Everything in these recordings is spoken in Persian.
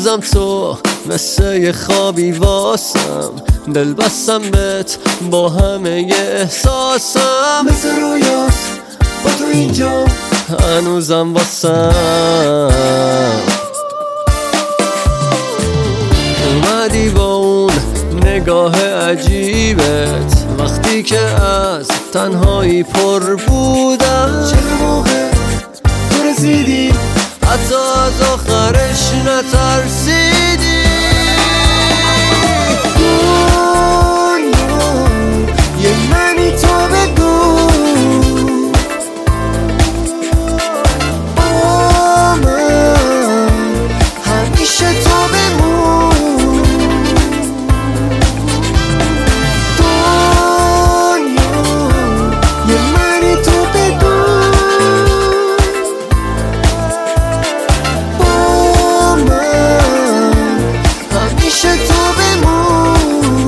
هنوزم تو مثل یه خوابی واسم، دل بستم بهت با همه ی احساسم، مثل رویاست با تو اینجا هنوزم واسم. اومدی با اون نگاه عجیبت وقتی که از تنهایی پر بودم، چه موقع تو رسیدی حتی از آخرش نترسیدی. دنیا یه منی تو بگو با من همیشه تو بمون. دنیا یه منی تو بگو با من همیشه تو بمون.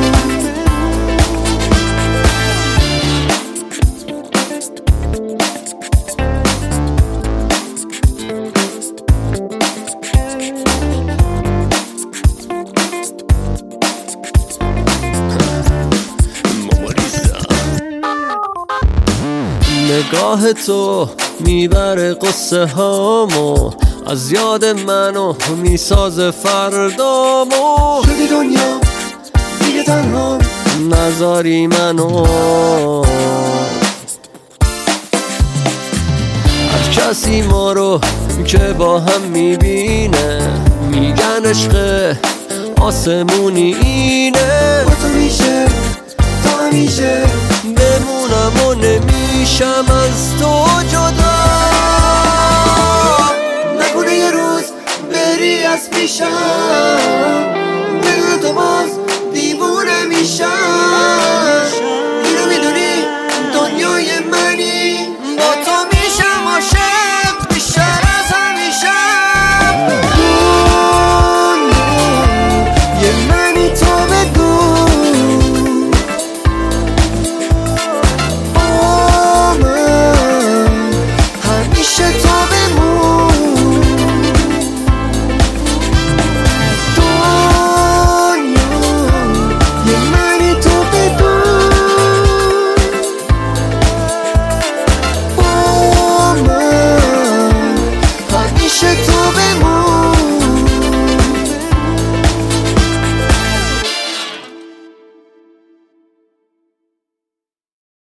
نگاه تو میبره قصه هامو، از یاد منو میسازه فردامو. شدی دنیا دیگه تنها نذاری منو، هر کسی ما رو که با هم میبینه میگن عشق آسمونی اینه. با تو میشه تا همیشه بمونم و نمیشم از تو جدا، نکنه یه روز بری از پیشم، بدون تو باز دیوونه میشم.